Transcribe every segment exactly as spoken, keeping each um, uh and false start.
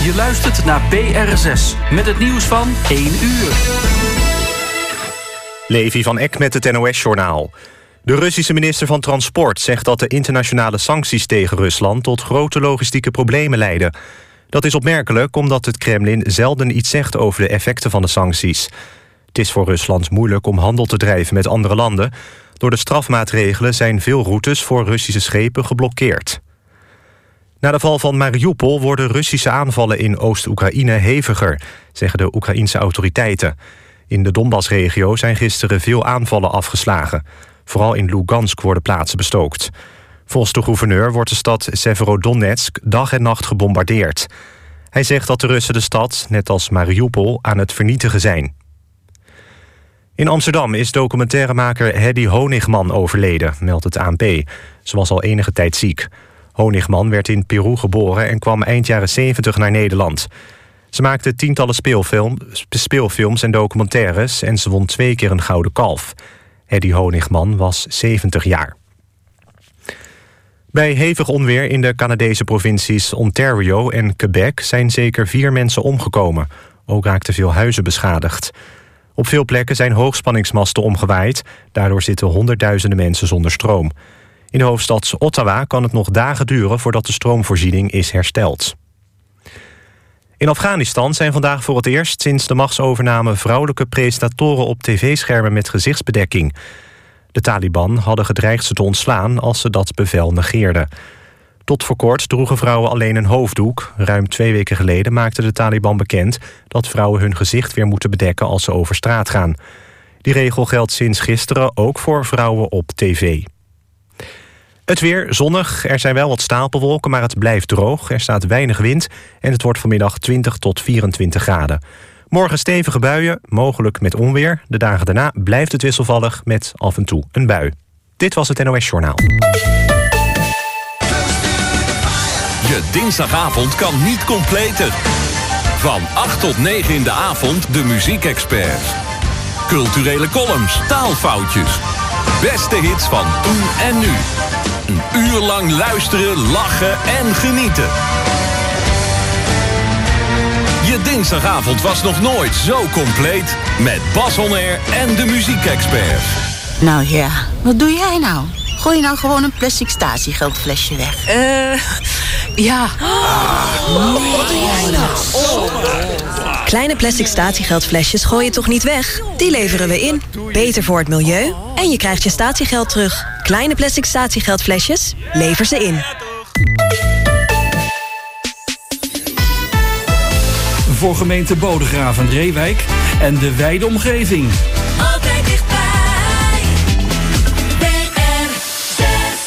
Je luistert naar B R zes met het nieuws van één uur. Levi van Eck met het N O S-journaal. De Russische minister van Transport zegt dat de internationale sancties tegen Rusland tot grote logistieke problemen leiden. Dat is opmerkelijk omdat het Kremlin zelden iets zegt over de effecten van de sancties. Het is voor Rusland moeilijk om handel te drijven met andere landen. Door de strafmaatregelen zijn veel routes voor Russische schepen geblokkeerd. Na de val van Mariupol worden Russische aanvallen in Oost-Oekraïne heviger, zeggen de Oekraïense autoriteiten. In de Donbass-regio zijn gisteren veel aanvallen afgeslagen. Vooral in Lugansk worden plaatsen bestookt. Volgens de gouverneur wordt de stad Severodonetsk dag en nacht gebombardeerd. Hij zegt dat de Russen de stad, net als Mariupol, aan het vernietigen zijn. In Amsterdam is documentairemaker Hedy Honigman overleden, meldt het A N P. Ze was al enige tijd ziek. Honigman werd in Peru geboren en kwam eind jaren zeventig naar Nederland. Ze maakte tientallen speelfilm, speelfilms en documentaires en ze won twee keer een gouden kalf. Hedy Honigman was zeventig jaar. Bij hevig onweer in de Canadese provincies Ontario en Quebec zijn zeker vier mensen omgekomen. Ook raakten veel huizen beschadigd. Op veel plekken zijn hoogspanningsmasten omgewaaid. Daardoor zitten honderdduizenden mensen zonder stroom. In de hoofdstad Ottawa kan het nog dagen duren voordat de stroomvoorziening is hersteld. In Afghanistan zijn vandaag voor het eerst sinds de machtsovername vrouwelijke presentatoren op tv-schermen met gezichtsbedekking. De Taliban hadden gedreigd ze te ontslaan als ze dat bevel negeerden. Tot voor kort droegen vrouwen alleen een hoofddoek. Ruim twee weken geleden maakte de Taliban bekend dat vrouwen hun gezicht weer moeten bedekken als ze over straat gaan. Die regel geldt sinds gisteren ook voor vrouwen op tv. Het weer zonnig, er zijn wel wat stapelwolken, maar het blijft droog. Er staat weinig wind en het wordt vanmiddag twintig tot vierentwintig graden. Morgen stevige buien, mogelijk met onweer. De dagen daarna blijft het wisselvallig met af en toe een bui. Dit was het N O S-journaal. Je dinsdagavond kan niet completen. Van acht tot negen in de avond de muziekexperts. Culturele columns, taalfoutjes. Beste hits van toen en nu. Een uur lang luisteren, lachen en genieten. Je dinsdagavond was nog nooit zo compleet. Met Bas On Air en de muziekexperts. Nou ja, wat doe jij nou? Gooi je nou gewoon een plastic statiegeldflesje weg? Eh, uh, ja. Ah, nee. Wat doe jij nou? Oh. Kleine plastic statiegeldflesjes gooi je toch niet weg? Die leveren we in. Beter voor het milieu. En je krijgt je statiegeld terug. Kleine plastic statiegeldflesjes, lever ze in. Voor gemeente Bodegraven en Reewijk en de wijde omgeving. Altijd dichtbij. B R zes.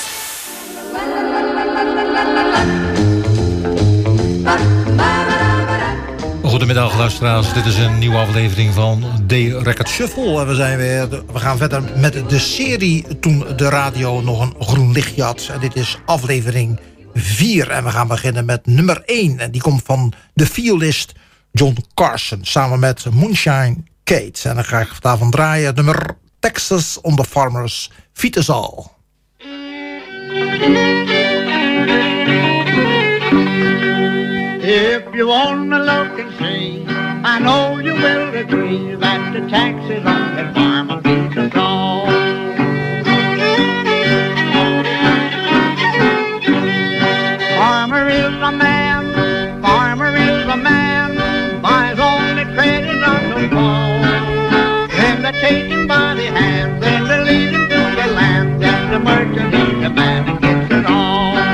Goedemiddag luisteraars, dit is een nieuwe aflevering van D-Record Shuffle. En we, zijn weer, we gaan verder met de serie Toen de radio nog een groen lichtje had. En dit is aflevering vier. En we gaan beginnen met nummer één. En die komt van de violist John Carson. Samen met Moonshine Kate. En dan ga ik daarvan draaien het nummer Texas on the Farmers Feet Us All. If you wanna look and see, I know you will agree that the taxes on the farmer feet us all. Farmer is a man, farmer is a man, buys only credit on the wall. Then they take him by the hand, then they lead him to the land, then the merchant is the man that gets it all.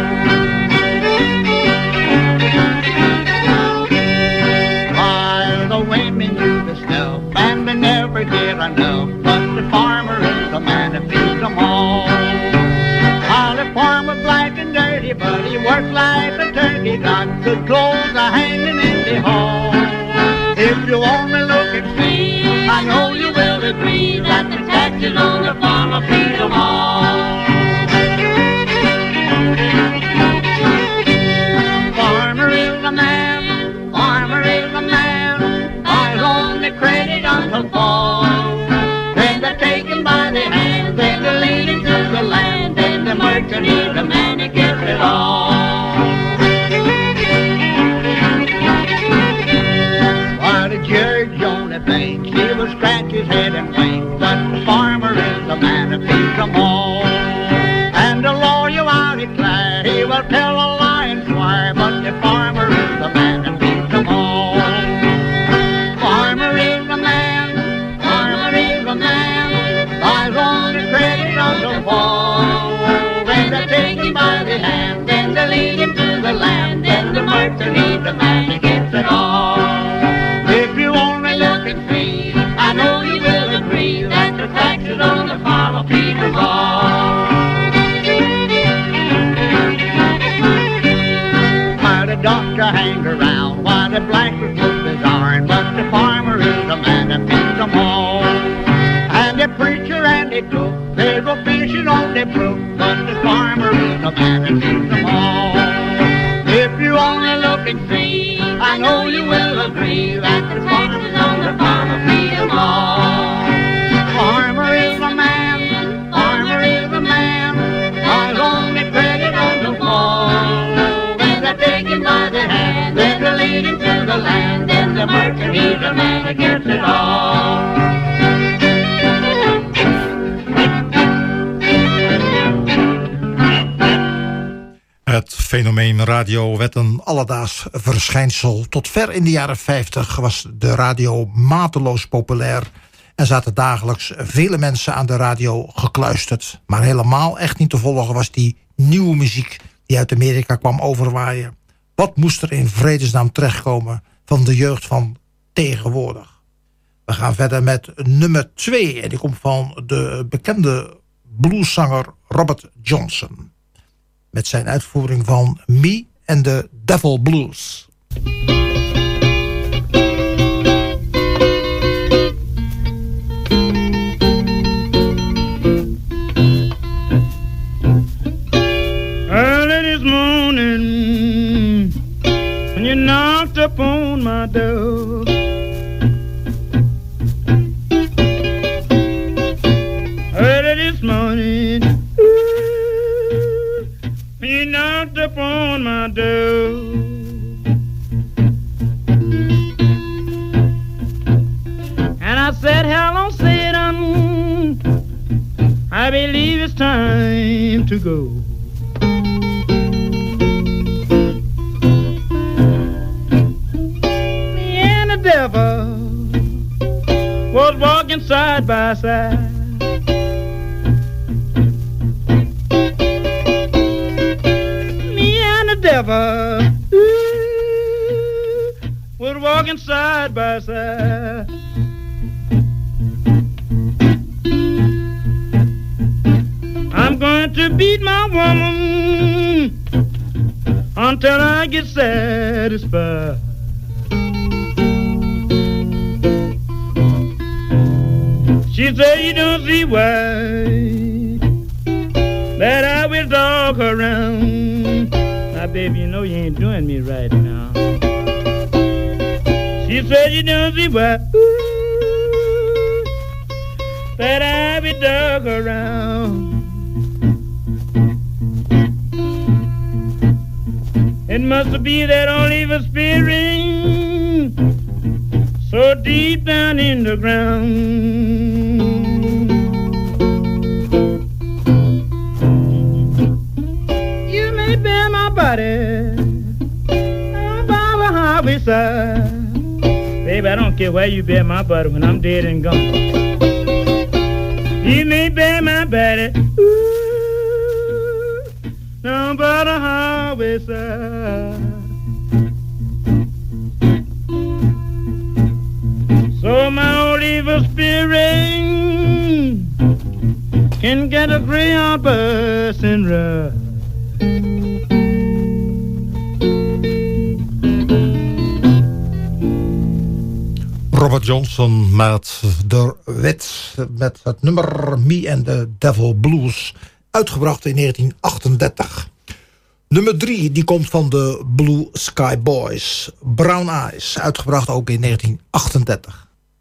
And they never get enough, but the farmer is the man that feeds them all. While the farmer's black and dirty, but he works like a turkey, got good clothes are hanging in the hall. If you want to look and see, I know you will agree that the taxes on the farmer feed them all. Farmer is a man, farmer is a man, buys only credit until fall. Then they take him by the hand, then they lead him to the land, then the merchant is the man that gets it all. merchant, he's the man that gets it all. If you only look and see, I know you will agree that the taxes on the farmer feed them all. Why the doctor hang around, why the blacksmith put his iron, but the farmer is the man that feeds them all. And the preacher and the cook, they go fishing on the brook, but the farmer is the man that feeds them all. If you only look and see, I know you will agree that the taxes on the farmer feed them all. Farmer is the man, farmer is the man, cause only credit on the fall. When they take him by the hand, then they lead him to the land, then the merchant, he's the man that gets it all. Het fenomeen radio werd een alledaags verschijnsel. Tot ver in de jaren vijftig was de radio mateloos populair en zaten dagelijks vele mensen aan de radio gekluisterd. Maar helemaal echt niet te volgen was die nieuwe muziek die uit Amerika kwam overwaaien. Wat moest er in vredesnaam terechtkomen van de jeugd van tegenwoordig? We gaan verder met nummer twee en die komt van de bekende blueszanger Robert Johnson. Met zijn uitvoering van Me and the Devil Blues. Early this morning, when you knocked upon my door, early this morning, you knocked upon my door. And I said, hello, Satan, I believe it's time to go. Me and the devil was walking side by side. Devil, ooh, we're walking side by side. I'm going to beat my woman until I get satisfied. She said you don't see why that I will dog her around. Now, baby, you know you ain't doing me right now. She said you don't see why ooh, that I be dug around. It must be that old evil spirit so deep down in the ground. You may bear my body by the highway side. Baby, I don't care where you bear my body when I'm dead and gone. You may bear my body ooh, down by the highway side. So my old evil spirit can get a Greyhound bus and ride. Robert Johnson met de wet met het nummer Me and the Devil Blues, uitgebracht in negentien achtendertig. Nummer drie, die komt van de Blue Sky Boys, Brown Eyes, uitgebracht ook in negentien achtendertig.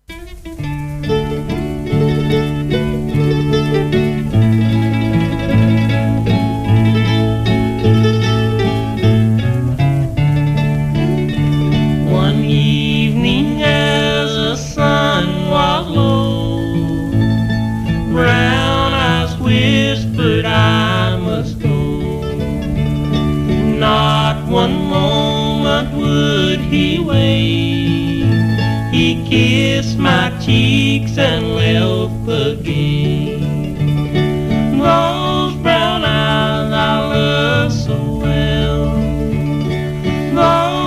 Brown eyes whispered I must go. Not one moment would he wait. He kissed my cheeks and left again. Those brown eyes I love so well. Those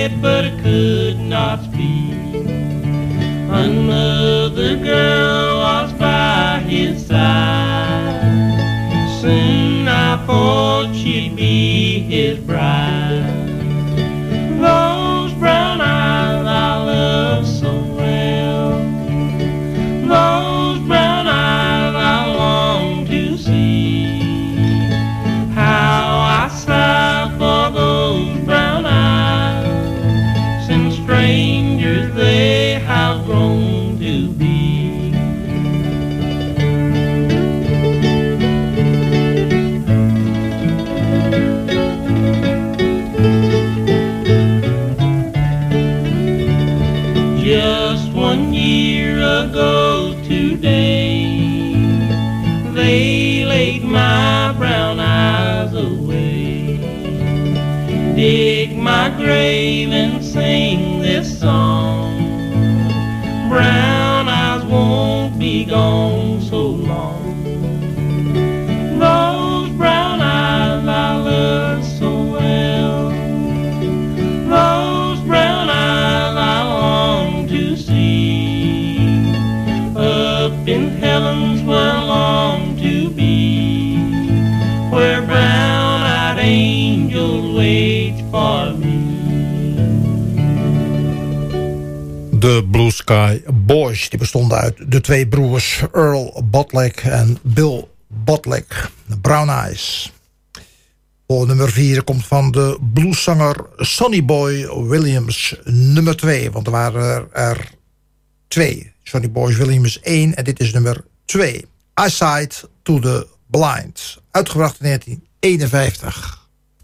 head, but I could not speak. Another girl was by his side. Soon I thought she'd be his bride. Those brown eyes I love so well, those brown eyes I long to see. How I sigh for those brown eyes, since strangers they have grown to be. Just one year ago today, they laid my brown eyes away. Dig my grave and sing this song. Brown eyes won't be gone so long. Those brown eyes I love so well, those brown eyes I long to see. Up in heaven's where I long to be, where brown-eyed angels wait for me. De Blue Sky Boys, die bestonden uit de twee broers Earl Botlek en Bill Botlek. Brown Eyes. Voor nummer vier komt van de blueszanger Sonny Boy Williams nummer twee. Want er waren er, er twee. Sonny Boy Williams één en dit is nummer twee. Eyesight to the Blind. Uitgebracht in negentien eenenvijftig.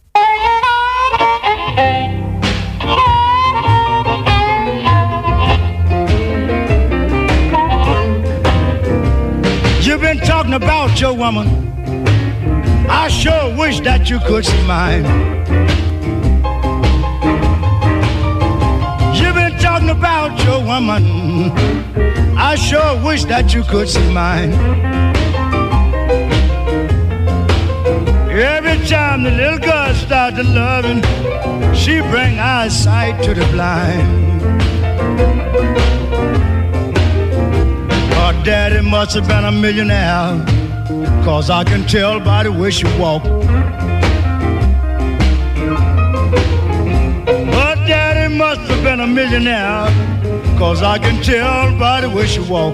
You've been talking about your woman. I sure wish that you could see mine. You've been talking about your woman. I sure wish that you could see mine. Every time the little girl starts to loving, she bring eyesight to the blind. Her daddy must have been a millionaire, 'cause I can tell by the way she walk. Her daddy must have been a millionaire, 'cause I can tell by the way she walk.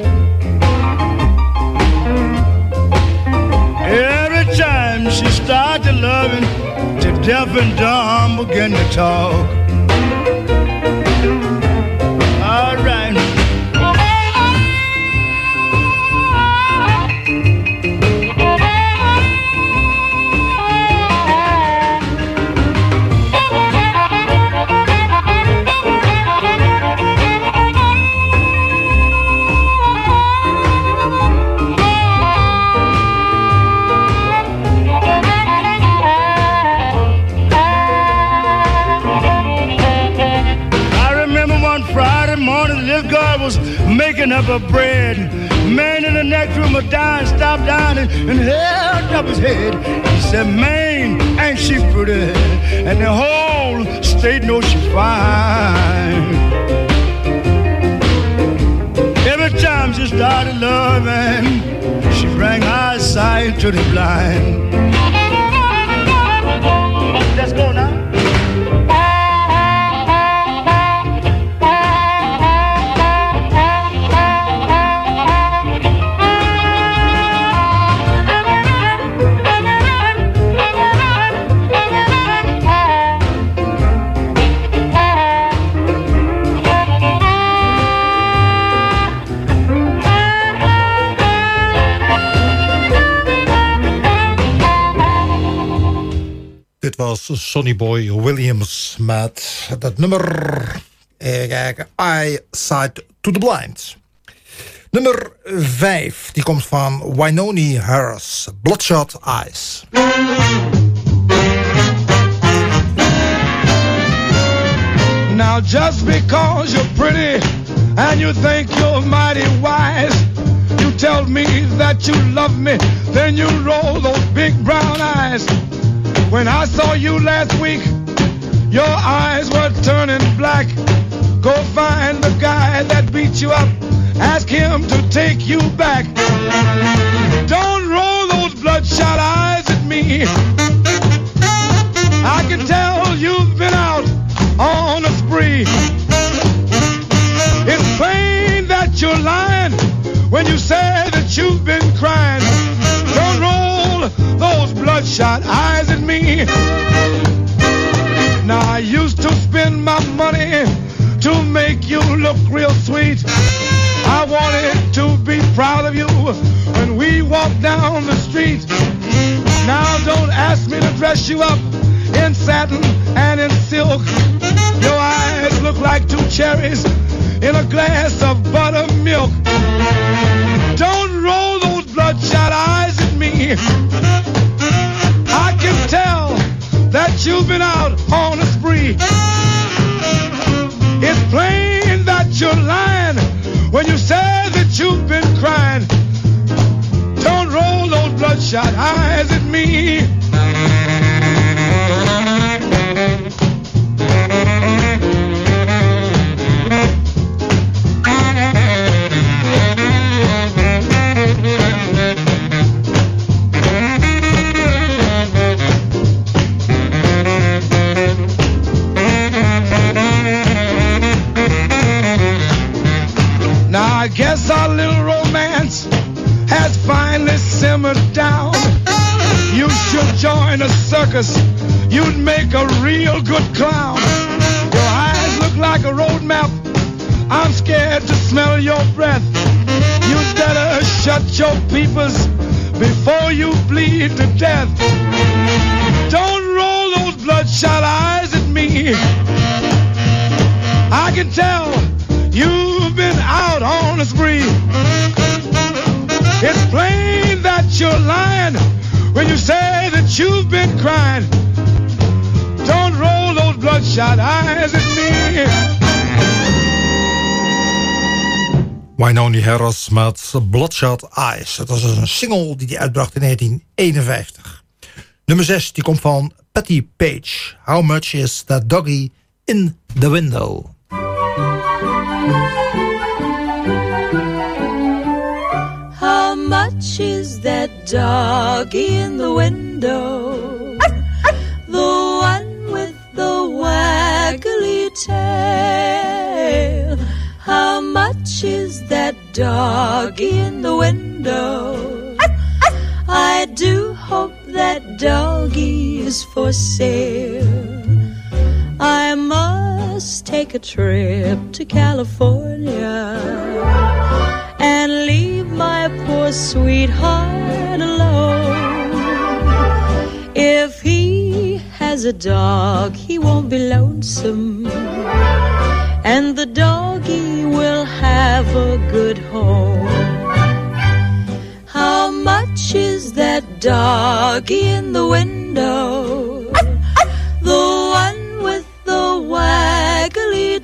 Every time she started loving, the deaf and dumb begin to talk. All right. Was making up her bread. Man in the next room was dying, stopped down and, and held up his head. He said, man, ain't she pretty? And the whole state knows she's fine. Every time she started loving, she bring eyesight to the blind. Let's go now. Dit was Sonny Boy Williams met dat nummer, even kijken, Eyesight to the Blind. Nummer vijf, die komt van Wynonie Harris, Bloodshot Eyes. Now just because you're pretty and you think you're mighty wise, you tell me that you love me, then you roll those big brown eyes. When I saw you last week, your eyes were turning black. Go find the guy that beat you up, ask him to take you back. Don't roll those bloodshot eyes at me. I can tell you've been out on a spree. It's plain that you're lying when you say that you've been crying. Don't roll those bloodshot eyes at me. Now I used to spend my money to make you look real sweet. I wanted to be proud of you when we walk down the street. Now don't ask me to dress you up in satin and in silk. Your eyes look like two cherries in a glass of buttermilk. Don't roll those bloodshot eyes at me. I can tell that you've been out on a spree. It's plain that you're lying when you say that you've been crying. Don't roll those bloodshot eyes at me. Now I guess our little romance has finally simmered down. You should join a circus. You'd make a real good clown. Your eyes look like a road map. I'm scared to smell your breath. You'd better shut your peepers before you bleed to death. Don't roll those bloodshot eyes at me. I can tell you've been out on a spree. It's plain that you're lying when you say that you've been crying. Don't roll those bloodshot eyes at me. Wynonie Harris met Bloodshot Eyes. Dat was een single die hij uitbracht in negentien eenenvijftig. Nummer zes die komt van Patti Page. How much is that doggy in the window? How much is that doggy in the window? The one with the waggly tail. How much is that doggy in the window? I do hope that doggy is for sale. I must take a trip to California and leave my poor sweetheart alone. If he has a dog, he won't be lonesome, and the doggy will have a good home. How much is that doggy in the window? The one with the waggly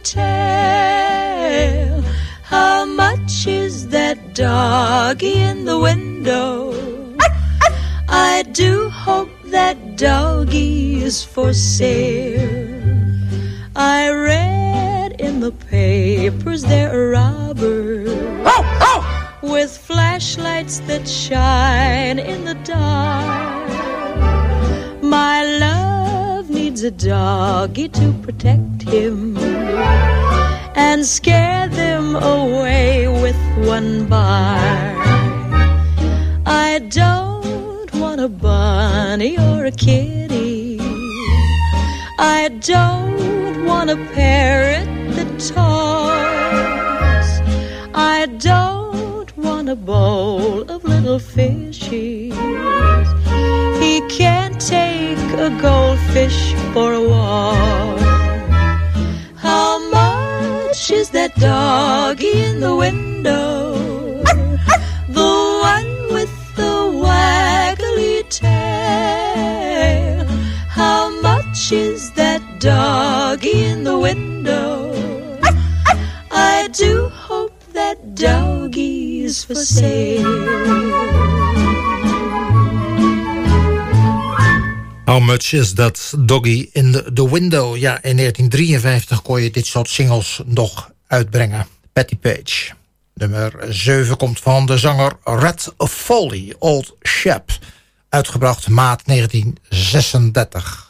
tail. How much is that doggy in the window? I do hope that doggy is for sale. I read in the papers there are robbers with flashlights that shine in the dark. My love needs a doggy to protect him and scare them away with one bark. I don't want a bunny or a kitty. I don't want a parrot that talks. I don't want a bowl of little fishies. He can't take a goldfish for a walk. How much is that doggy in the window? The one with the waggly tail. How much is that doggy in the window? I do hope that doggy is for sale. How How much is that doggy in the, the window? Ja, in negentien drieënvijftig kon je dit soort singles nog uitbrengen. Patti Page. Nummer zeven komt van de zanger Red Foley, Old Chap. Uitgebracht maart negentien zesendertig.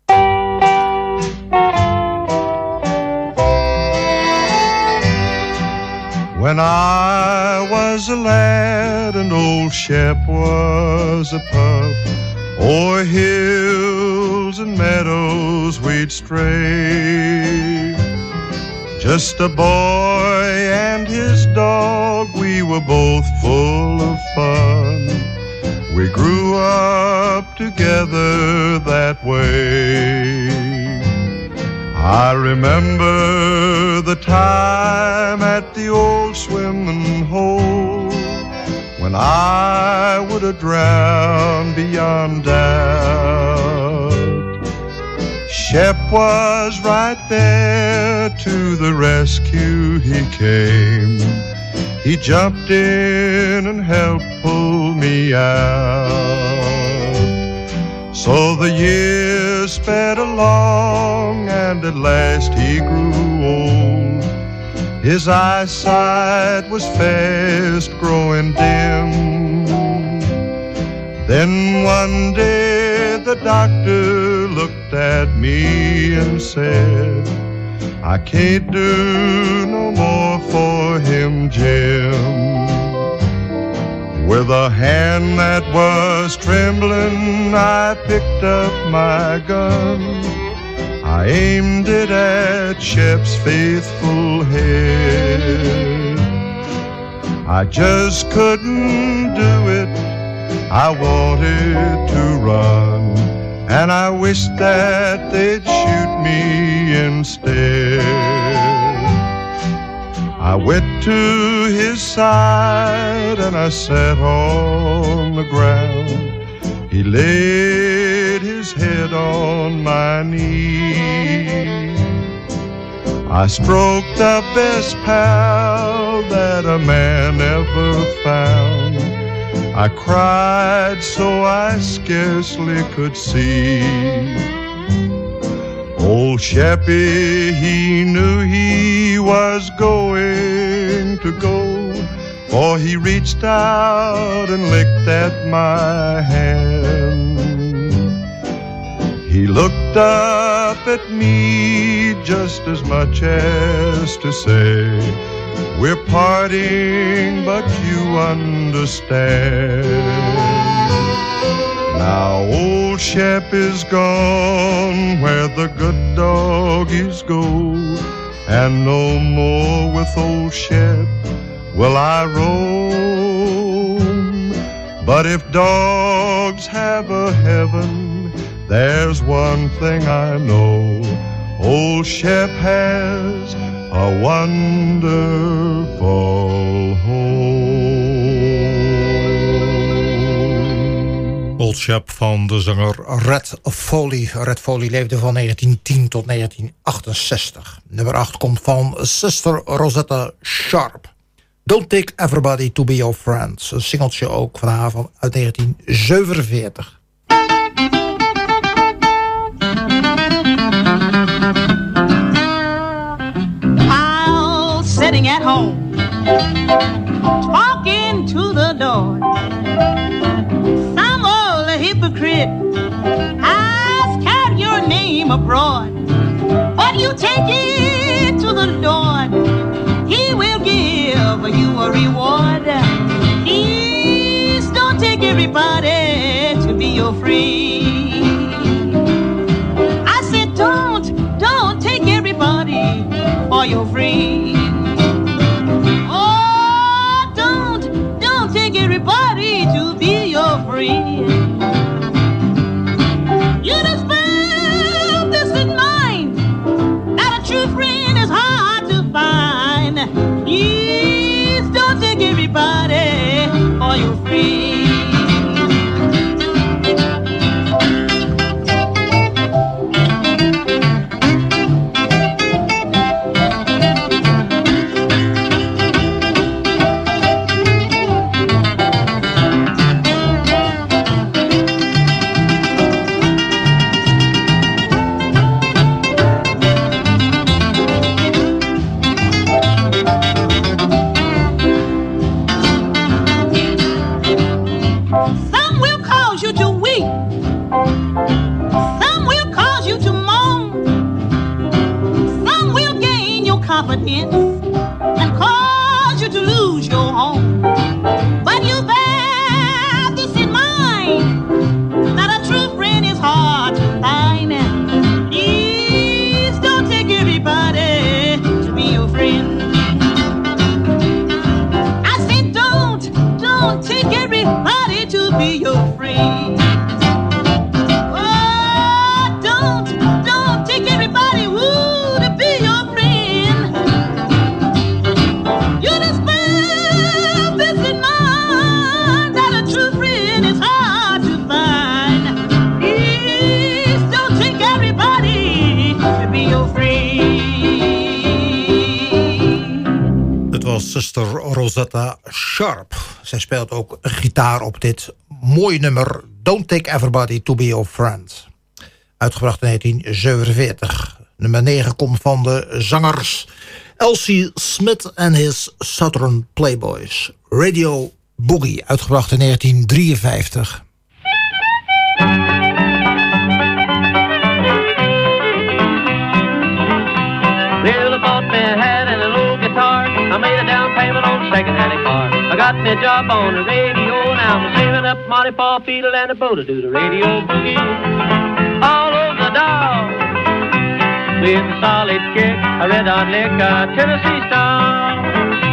When I was a lad and Old Shep was a pup, o'er hills and meadows we'd stray. Just a boy and his dog, we were both full of fun. We grew up together that way. I remember the time at the old swimming hole when I would have drowned beyond doubt. Shep was right there, to the rescue he came. He jumped in and helped pull me out. So the years sped along and at last he grew old. His eyesight was fast growing dim. Then one day the doctor looked at me and said, I can't do no more for him, Jim. With a hand that was trembling, I picked up my gun. I aimed it at Shep's faithful head. I just couldn't do it. I wanted to run, and I wished that they'd shoot me instead. I went to his side and I sat on the ground. He laid his head on my knee. I stroked the best pal that a man ever found. I cried so I scarcely could see. Old Sheppy, he knew he was going to go, for he reached out and licked at my hand. He looked up at me just as much as to say, we're parting, but you understand. Now old Shep is gone where the good doggies go, and no more with old Shep will I roam. But if dogs have a heaven, there's one thing I know, old Shep has a wonderful home. Old Shep van de zanger Red Foley. Red Foley leefde van negentien tien tot negentien achtenzestig. Nummer acht komt van Sister Rosetta Sharp. Don't Take Everybody to Be Your Friend. Een singeltje ook van haar van uit negentien zevenenveertig. Sitting at home, talking to the door. Some old hypocrite has carried your name abroad, but you take it to the Lord. He will give you a reward. Please don't take everybody to be your friend. I said don't, don't take everybody for your friend. Everybody to be your friend. You just bear this in mind, that a true friend confidence and cause you to lose your home. But you bear this in mind, that a true friend is hard to find. Please don't take everybody to be your friend. I said don't, don't take everybody to be your friend. Oh, don't, don't take everybody woo to be your friend. You just bear this in mind, that a true friend is hard to find. Please don't take everybody to be your friend. Het was zuster Rosetta Sharp. Zij speelt ook gitaar op dit mooie nummer Don't Take Everybody to Be Your Friend. Uitgebracht in negentien zevenenveertig. Nummer negen komt van de zangers Elsie Smith en his Southern Playboys. Radio Boogie, uitgebracht in negentien drieënvijftig. Well, I bought me a hat and a little guitar. I made a down payment on a second-hand car. I got me a job on the radio. Now I'm saving up money for a fiddle and a bow to do the radio boogie. All over the dial with a solid kick, a red-hot lick, a Tennessee style.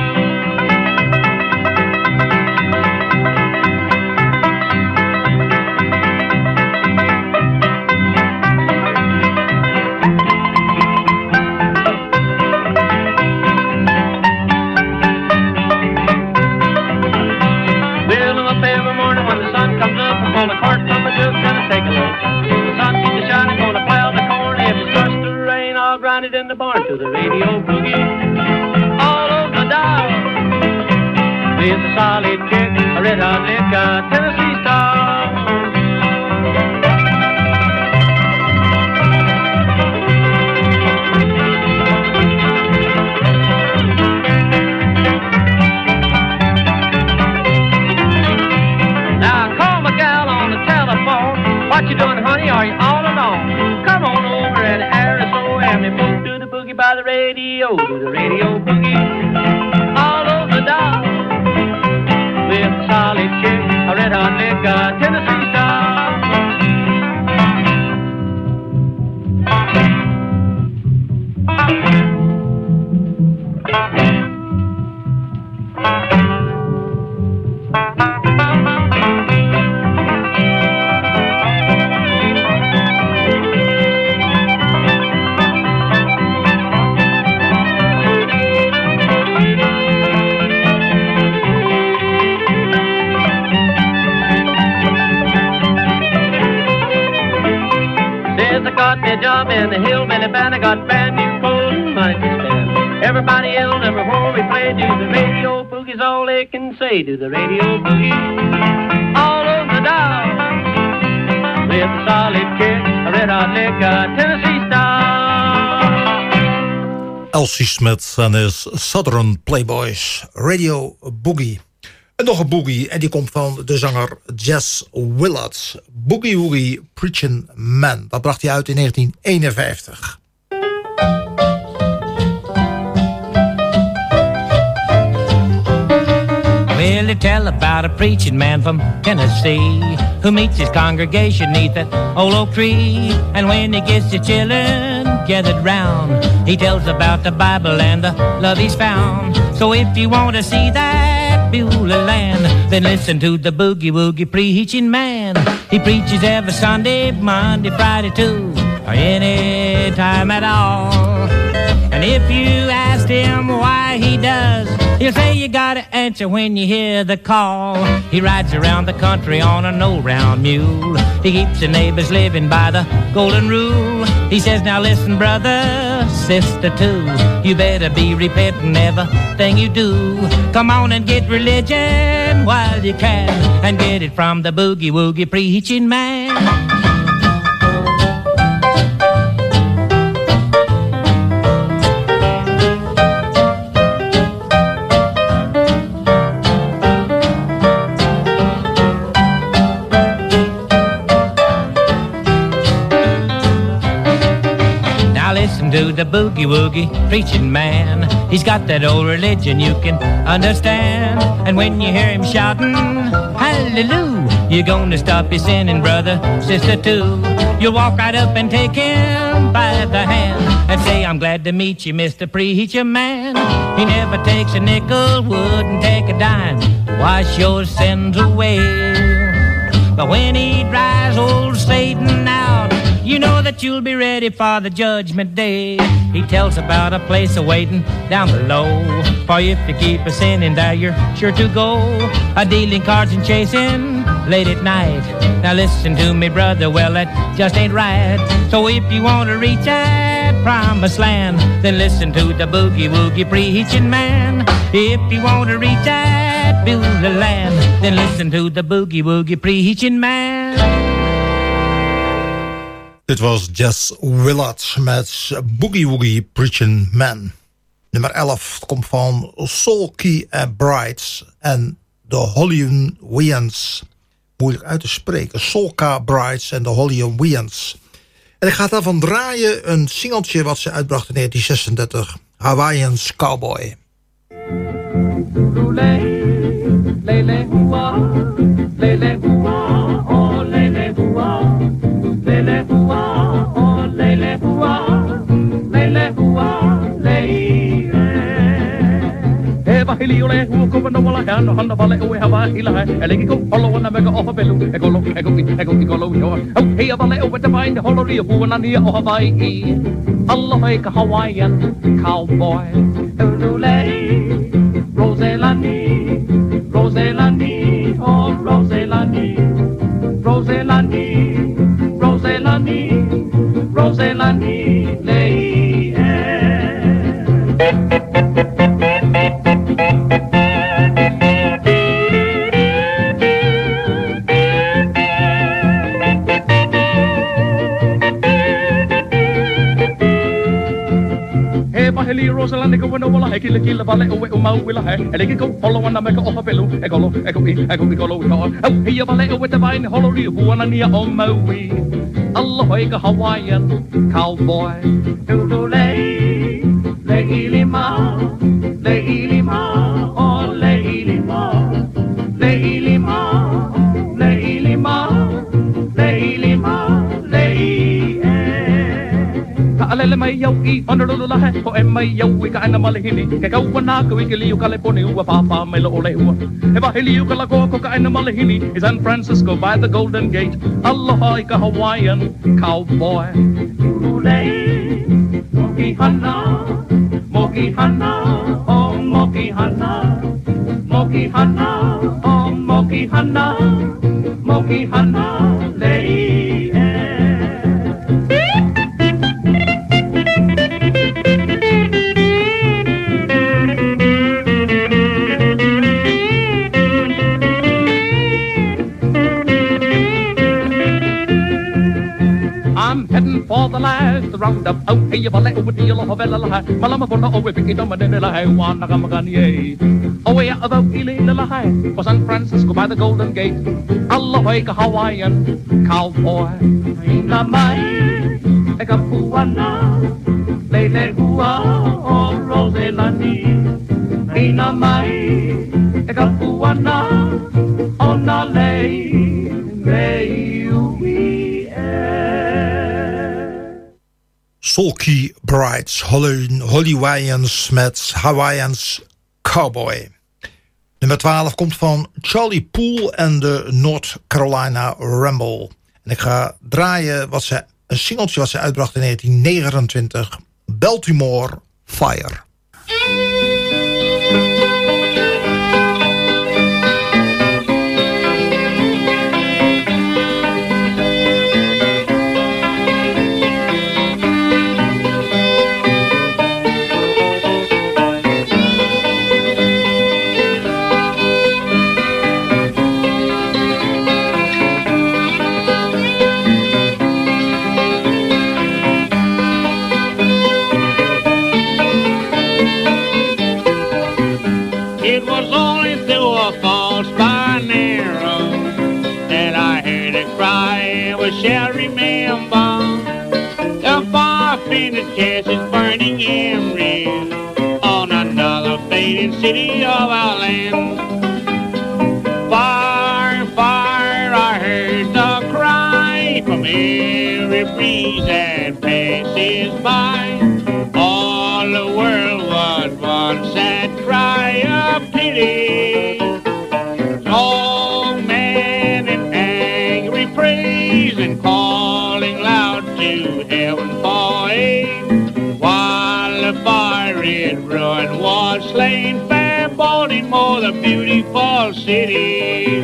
On the cart from a jug, gonna take a look. The sun keeps shining, gonna plow the corn. If it starts to rain, I'll grind it in the barn to the radio boogie. All over the dial with a solid kick, a red hot lick, a Tennessee style. What you doing, honey? Are you all alone? Come on over and Arizona and me move to the boogie by the radio, to the radio boogie. All over the dial with a solid kick, a red hot lick, a Tennessee style. Got me a job in the hillbilly band. I got brand new clothes and money to spend. Everybody yelled and before we play, do the radio boogie's all they can say. Do the radio boogie all over the dial with a solid kick, a red hot lick, a Tennessee style. Elsie Smith en his Southern Playboys. Radio Boogie. En nog een boogie, en die komt van de zanger Jess Willard. Boogie Woogie Preachin' Man. Dat bracht hij uit in negentien eenenvijftig. Well, they tell about a preaching man from Tennessee who meets his congregation neath that old oak tree. And when he gets the children gathered round, he tells about the Bible and the love he's found. So if you want to see that Beulah land, then listen to the Boogie Woogie Preaching Man. He preaches every Sunday, Monday, Friday too, or any time at all. And if you ask him why he does, he'll say you gotta answer when you hear the call. He rides around the country on an old round mule. He keeps the neighbors living by the golden rule. He says, now listen, brother, sister too, you better be repenting everything you do. Come on and get religion while you can, and get it from the Boogie Woogie Preaching Man. listen to the boogie woogie preaching man. He's got that old religion you can understand. And when you hear him shouting, hallelujah, you're gonna stop your sinning, brother, sister too. You'll walk right up and take him by the hand and say, I'm glad to meet you, Mister Preacher Man. He never takes a nickel, wouldn't take a dime, wash your sins away. But when he drives old Satan out, you know that you'll be ready for the judgment day. He tells about a place awaiting down below, for if you keep a sinning there, you're sure to go a dealing cards and chasing late at night. Now listen to me, brother, well, that just ain't right. So if you want to reach that promised land, then listen to the boogie-woogie preaching man. If you want to reach that Beulah land, then listen to the boogie-woogie preaching man. Dit was Jess Willard met Boogie Woogie Preaching Man. Nummer elf komt van Soul Key and Brides en de Hollywoodians. Moeilijk uit te spreken. Soulka Brides en de Hollywoodians. En ik ga daarvan draaien een singeltje wat ze uitbracht in negentien zesendertig. Hawaiians Cowboy. Lele hua, lele hua, oh lele hua, lele hua, oh lele hua, lele hua, lele. Eva hili ole hua ko no wala kan handa vale o hava hila elegi ko holo na mega ofa belu e golo e go e go e golo yo oh hey vale o with the mind holo ri hua na ni o Hawaii Allah make a Hawaiian cowboy Ulule Roselani Roselani, oh Roselani, Roselani, Roselani, Roselani, lay. Heli Rosalani go no wala heki kila vale o o mau wila he elegi go holo na meka ofa belu e golo e go e go e golo yo oh he vale o with the vine holo ri buana ni o maui Allah hoika Hawaiian cowboy do le le ilima le ilima oh le ilima le ilima le ilima le ilima le alele mai yau I under the lahe o e mai yau I ka ana malihini ke kau wana ko I ke liu ka le poni ua papa mai lo ole ua e ba heli u ka la ko ka ana malihini is San Francisco by the Golden Gate Aloha I ka Hawaiian cowboy ule moki hana moki hana oh moki hana moki hana oh moki hana moki hana lei for the last roundup oh hey you vale over the yellow vela la malama for no we pick it up and la hai wana kamagani oh yeah about ile la hai for San Francisco by the Golden Gate Allah like a Hawaiian cowboy na mai e ka puana lele hua oh Roselani na mai e ka puana ona lei lei ui Soul Key Brides, Hollywoodians met Hawaiians Cowboy. Nummer twaalf komt van Charlie Poole en de North Carolina Ramble. En ik ga draaien wat ze, een singeltje wat ze uitbracht in negentien negenentwintig. Baltimore Fire. in the chest is burning embers on another fading city of our land. Fire, fire, I heard the cry from every breeze that passes by. All the world was one sad cry of pity. Strong man and angry praise and calling loud to heaven for aid. While the fiery ruin was slain, fair Baltimore, the beautiful city.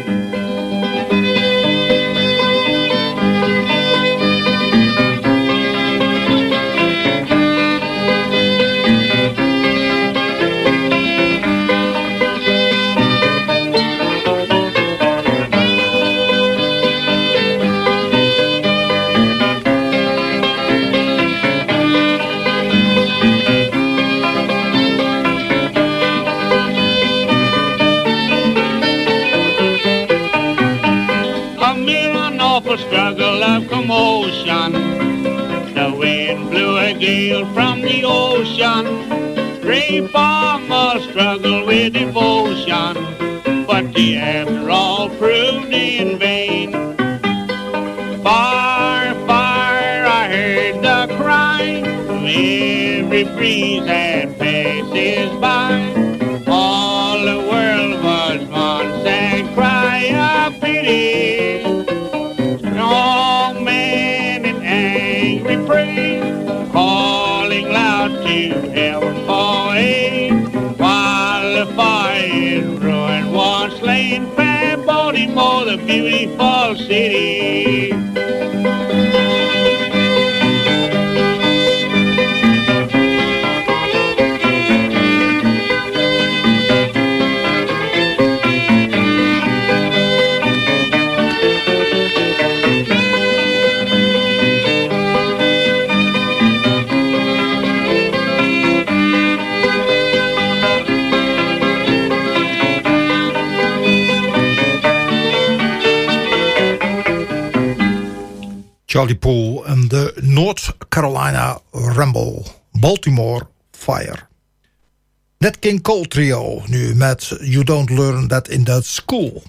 Struggle of commotion. The wind blew a gale from the ocean. Brave farmers struggle with devotion, but the after all proved in vain. Fire, fire, I heard the cry of every breeze that passes by. All the world was one sad cry of pity. Strong man and angry praise, calling loud to heaven for aid. While the fire ruin was slain, fair Baltimore, the beautiful city. Charlie Poole en de North Carolina Ramble, Baltimore Fire. Nat King Cole Trio nu met You Don't Learn That in That School.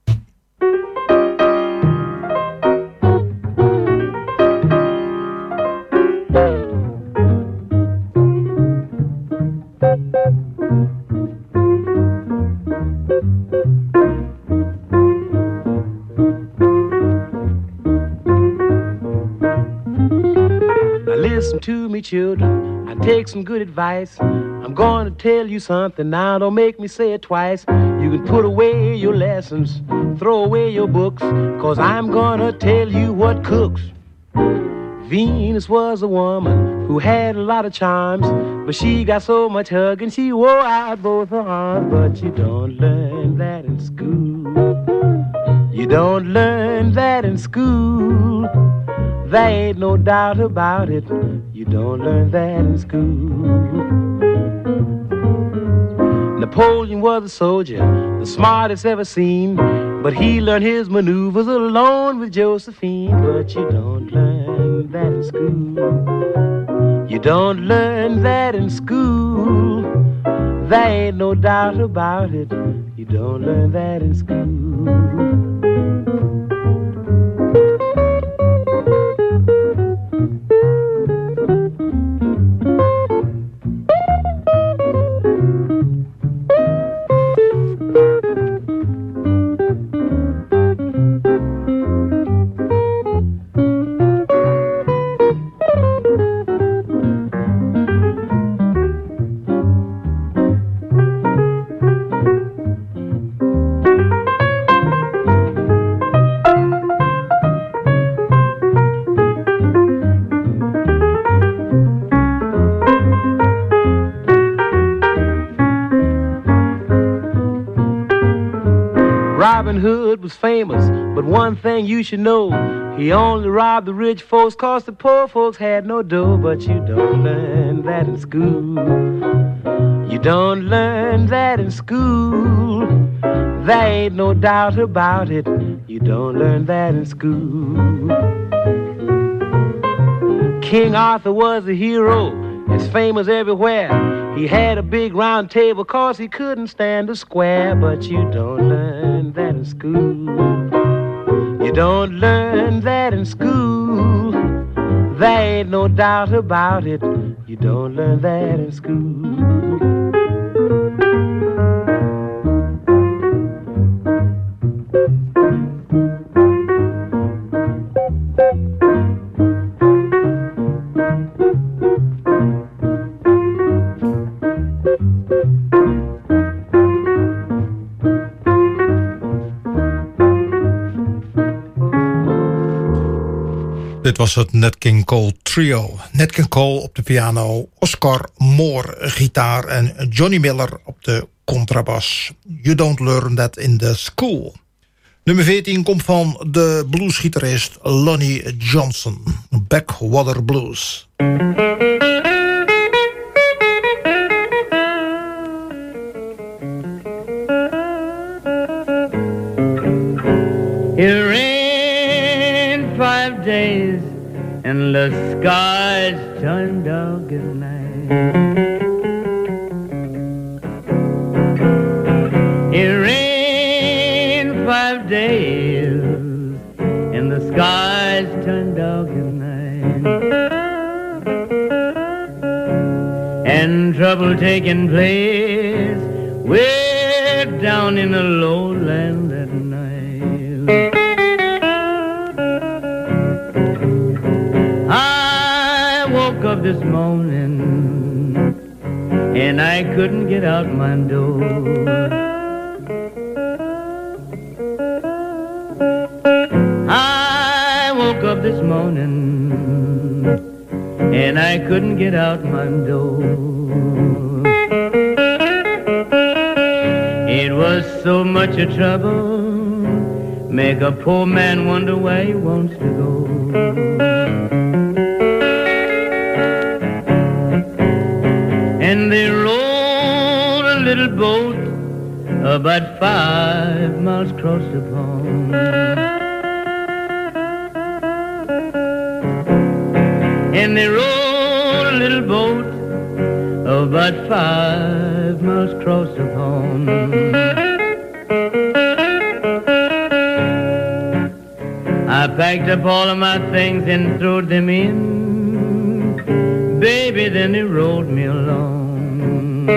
Listen to me, children, I take some good advice. I'm going to tell you something now, don't make me say it twice. You can put away your lessons, throw away your books, cause I'm going to tell you what cooks. Venus was a woman who had a lot of charms, but she got so much hugging she wore out both her arms. But you don't learn that in school. You don't learn that in school. There ain't no doubt about it. You don't learn that in school. Napoleon was a soldier, the smartest ever seen, but he learned his maneuvers alone with Josephine. But you don't learn that in school. You don't learn that in school. There ain't no doubt about it. You don't learn that in school. Robin Hood was famous, but one thing you should know, he only robbed the rich folks cause the poor folks had no dough. But you don't learn that in school. You don't learn that in school. There ain't no doubt about it. You don't learn that in school. King Arthur was a hero, as famous everywhere. He had a big round table cause he couldn't stand a square. But you don't learn that in school. You don't learn that in school. There ain't no doubt about it. You don't learn that in school. Dit was het Nat King Cole Trio. Nat King Cole op de piano, Oscar Moore gitaar en Johnny Miller op de contrabas. You don't learn that in the school. Nummer veertien komt van de bluesgitarist Lonnie Johnson. Backwater Blues. It rained five days and the skies turned dark at night. It rained five days and the skies turned dark at night. And trouble taking place way down in the lowland at night. I woke up this morning and I couldn't get out my door. I woke up this morning and I couldn't get out my door. It was so much a trouble, make a poor man wonder where he wants to go. And they rowed a little boat about five miles across the pond. And they rowed a little boat about five miles across the pond. I packed up all of my things and threw them in, baby, then they rowed me along.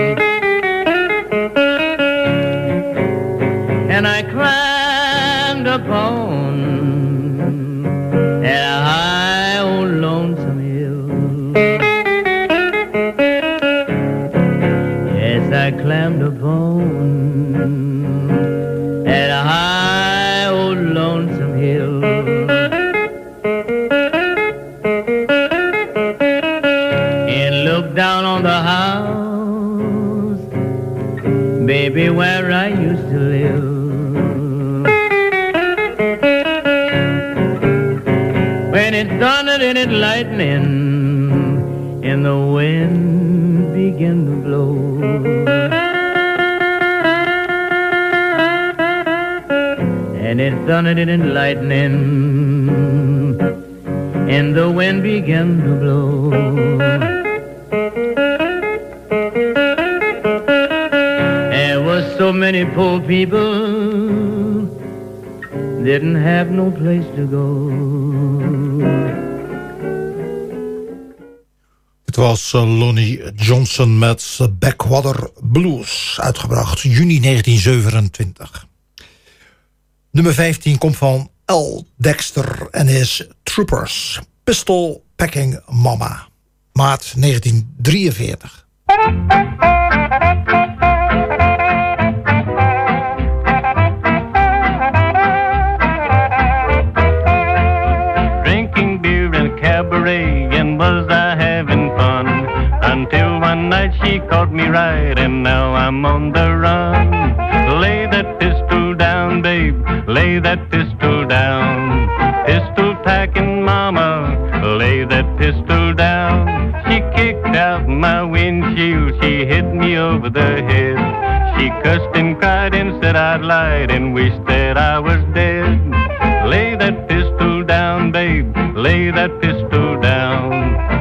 And I climbed up on a high old lonesome hill. Yes, I climbed up on at a high old lonesome hill. And looked down on the house, baby, where I used to live. When it thundered and it lightning, and the wind began to blow. And it thundered and lightning, and the wind began to blow. There was so many poor people, didn't have no place to go. Het was Lonnie Johnson met Backwater Blues, uitgebracht juni negentien zevenentwintig. Nummer vijftien komt van Al Dexter en his Troopers, Pistol Packing Mama, maart negentien drieënveertig. Drinking beer in a cabaret, and was I having fun, until one night she caught me right, and now I'm on the run. Lay that pistol down, babe, lay that pistol down. Pistol packing mama, lay that pistol down. She kicked out my windshield, she hit me over the head. She cussed and cried and said I'd lied and wished that I was dead. Lay that pistol down, babe, lay that pistol down.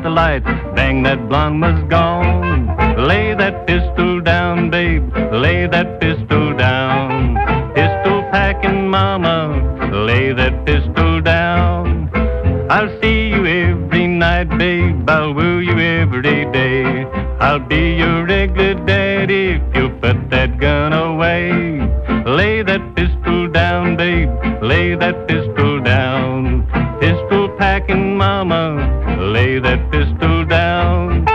the lights, dang, that blonde was gone. Lay that pistol down, babe, lay that pistol down. Pistol packing mama, lay that pistol down. I'll see you every night, babe, I'll woo you every day. I'll be your regular daddy if you put that gun away. Lay that pistol down, babe, lay that pistol down. Pistol packing mama, lay that pistol down.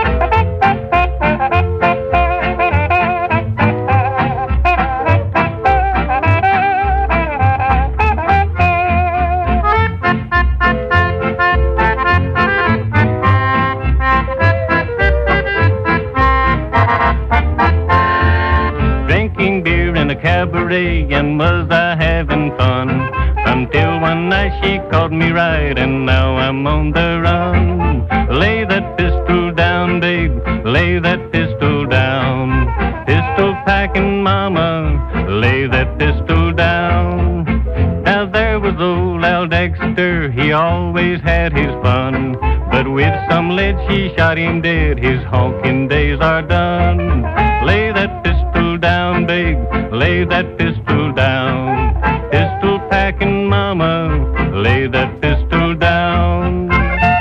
Cabaret, and was I having fun until one night she caught me right, and now I'm on the run. Lay that pistol down, babe, lay that pistol down. Pistol packing mama, lay that pistol down. Now there was old Al Dexter, he always had his fun, but with some lead she shot him dead, his honking days are done. Lay that pistol down, babe, lay that pistol down. Pistol packing mama, lay that pistol down.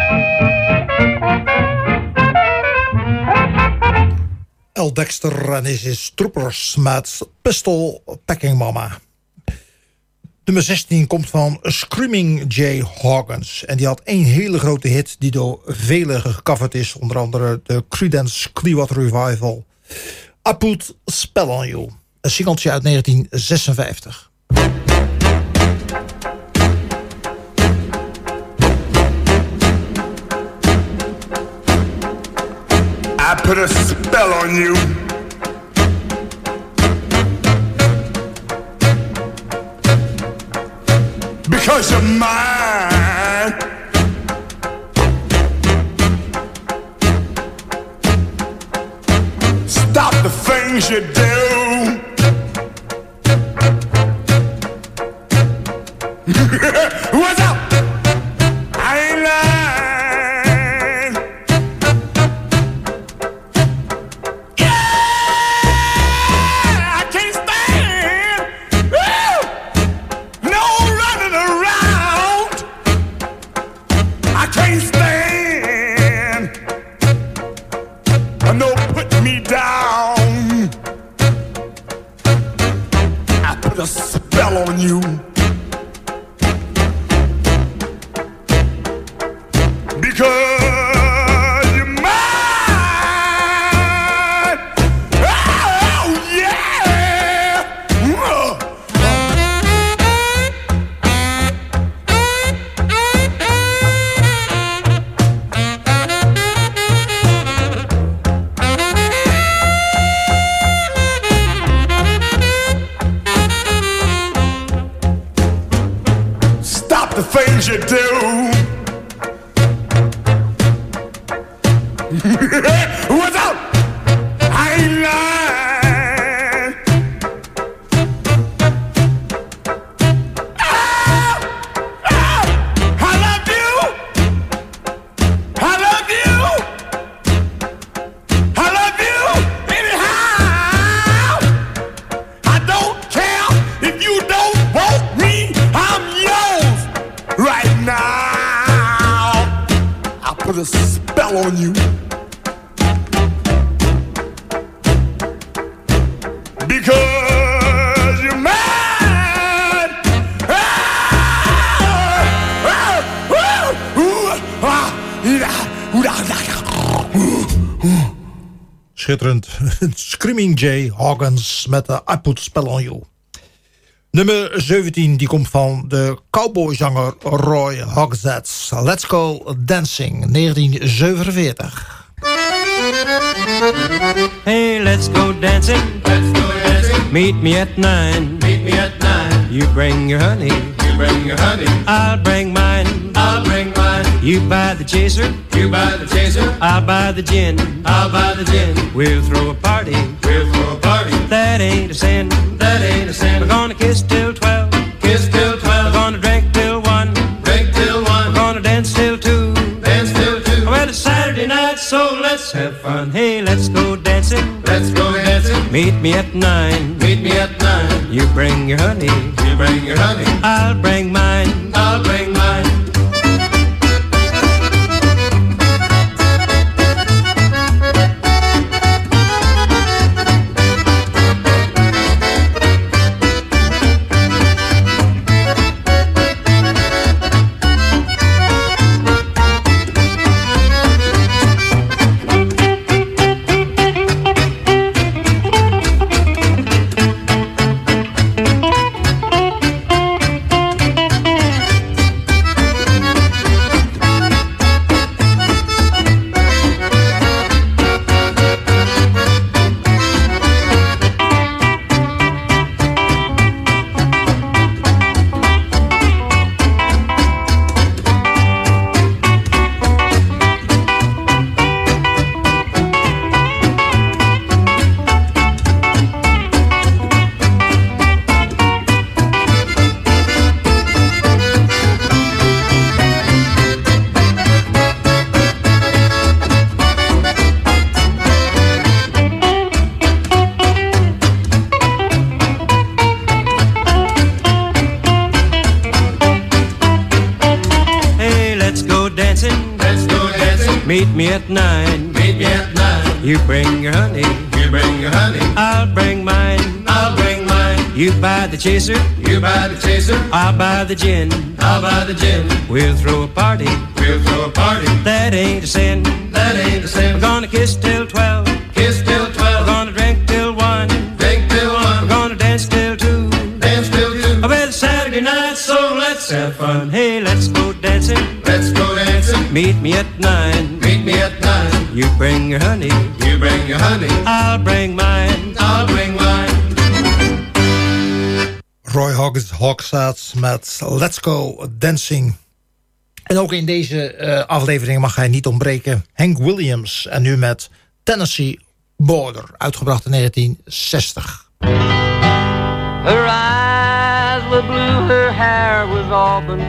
Al Dexter en his Troopers met Pistol Packing Mama. Nummer zestien komt van Screaming Jay Hawkins. En die had één hele grote hit die door velen gecoverd is. Onder andere de Creedence Clearwater Revival. I Put a Spell on You. Een singeltje uit negentien zesenvijftig. I put a spell on you. Because you're mine. Stop the things you do. What's up? I ain't lying. Yeah, I can't stand. Woo! No running around. I can't stand. No put me down. I put a spell on you. Because you're mine. Oh, yeah. Stop the things you do. What's up? I ain't lying. Oh, oh, I love you. I love you. I love you anyhow. I don't care if you don't want me. I'm yours right now. I put a spell on you. Because you're mine. Ah, ah, ah, ooh, ah, Schitterend. Screaming Jay Hawkins met de I Put Spell on You. Nummer zeventien die komt van de cowboyzanger Roy Hogsett. Let's Go Dancing, negentien zevenenveertig. Hey, let's go dancing. Let's go dancing. Meet me at nine. Meet me at nine. You bring your honey. You bring your honey. I'll bring mine. I'll bring mine. You buy the chaser. You buy the chaser. I'll buy the gin. I'll buy the gin. We'll throw a party. We'll throw a party. That ain't a sin. That ain't a sin. We're gonna kiss till twelve. Kiss till twelve. We're gonna drink till one. Drink till one. We're gonna dance till two. Dance till two. Well, it's Saturday so let's have fun. Hey, let's go dancing. Let's go dancing. Meet me at nine. Meet me at nine. You bring your honey. You bring your honey. I'll bring mine. I'll bring mine. Meet me at nine. Meet me at nine. You bring your honey. You bring your honey. I'll bring mine. I'll bring mine. You buy the chaser. You buy the chaser. I'll buy the gin. I'll buy the gin. We'll throw a party. We'll throw a party. That ain't a sin. That ain't a sin. We're gonna kiss till twelve. Kiss till twelve. We're gonna drink till one. Drink till one. We're gonna dance till two. Dance till two. I bet it's Saturday night, so let's have fun. Hey, let's go dancing. Let's go dancing. Meet me at nine. Meet me at nine. You bring your honey. You bring your honey. I'll bring mine. I'll bring mine. Roy Hogsett met Let's Go Dancing. En ook in deze uh, aflevering mag hij niet ontbreken. Hank Williams en nu met Tennessee Border, uitgebracht in negentien zestig. Her eyes were blue, her hair was auburn.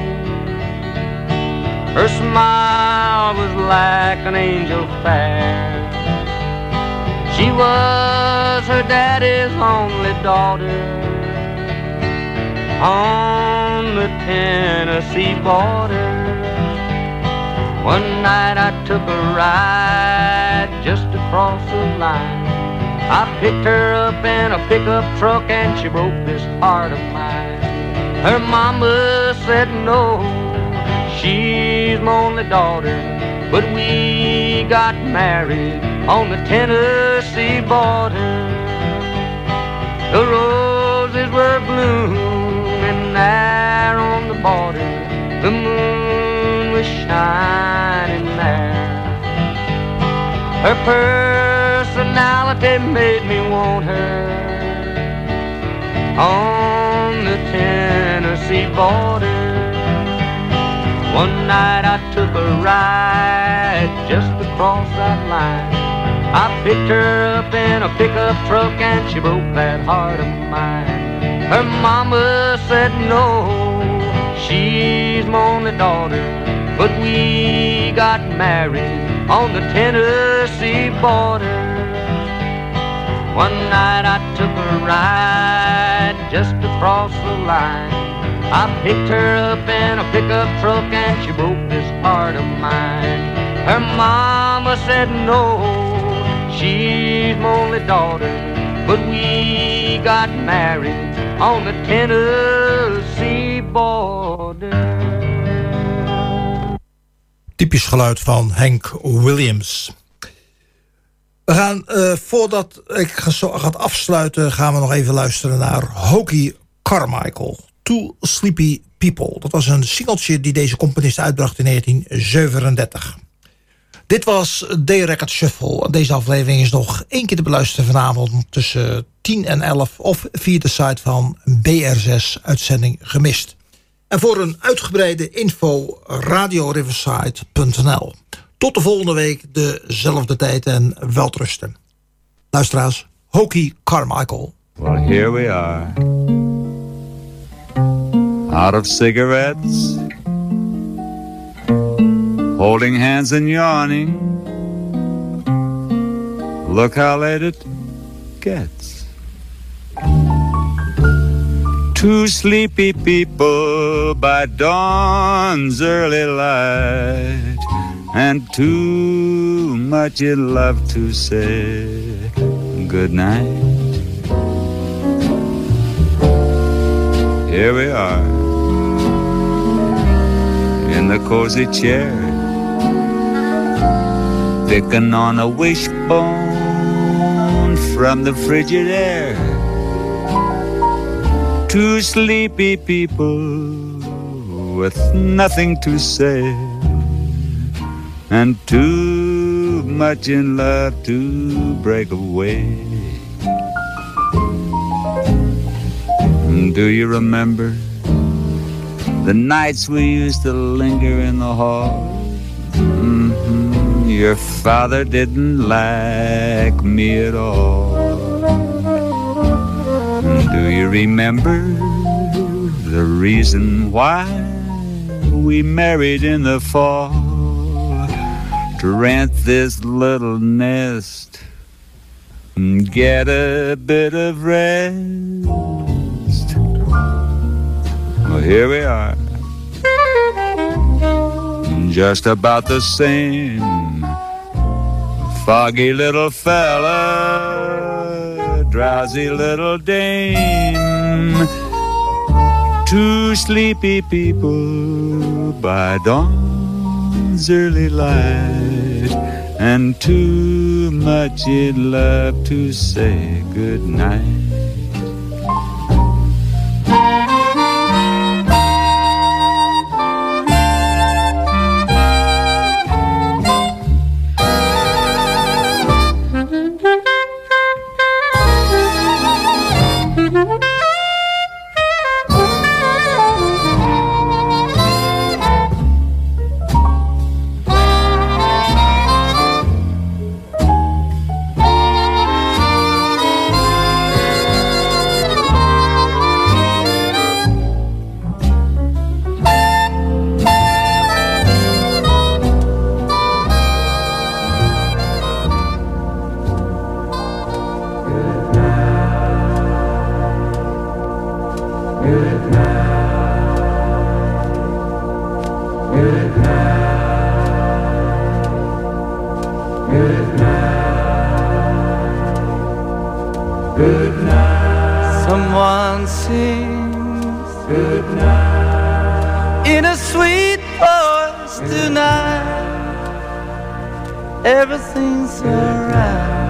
Her smile was like an angel fair. She was her daddy's only daughter on the Tennessee border. One night I took a ride just across the line. I picked her up in a pickup truck and she broke this heart of mine. Her mama said no, she's my only daughter, but we got married on the Tennessee border. The roses were blooming there on the border. The moon was shining there. Her personality made me want her on the Tennessee border. One night I took a ride just across that line. I picked her up in a pickup truck and she broke that heart of mine. Her mama said no, she's my only daughter, but we got married on the Tennessee border. One night I took a ride just across the line. I picked her up in a pickup truck and she broke this heart of mine. Her mama said no, she's my only daughter, but we got married on the Tennessee border. Typisch geluid van Hank Williams. We gaan, uh, voordat ik ga, zo, ga afsluiten, gaan we nog even luisteren naar Hoagy Carmichael. Two Sleepy People. Dat was een singeltje die deze componist uitbracht in negentien zevenendertig. Dit was de Record Shuffle. Deze aflevering is nog één keer te beluisteren vanavond tussen tien en elf of via de site van B R zes Uitzending Gemist. En voor een uitgebreide info radioriverside punt n l. Tot de volgende week, dezelfde tijd en welterusten. Luisteraars, Hoagy Carmichael. Well, here we are. Out of cigarettes, holding hands and yawning, Look how late it gets. Two sleepy people by dawn's early light, and too much in love to say good night. Here we are in the cozy chair, picking on a wishbone from the frigid air. Two sleepy people with nothing to say, and too much in love to break away. Do you remember the nights we used to linger in the hall? Mm-hmm. Your father didn't like me at all. Do you remember the reason why we married in the fall? To rent this little nest and get a bit of rest. Well, here we are, just about the same. Foggy little fella, drowsy little dame. Two sleepy people by dawn's early light, and too much in love to say good night. Someone sings good night in a sweet voice tonight. Everything's alright.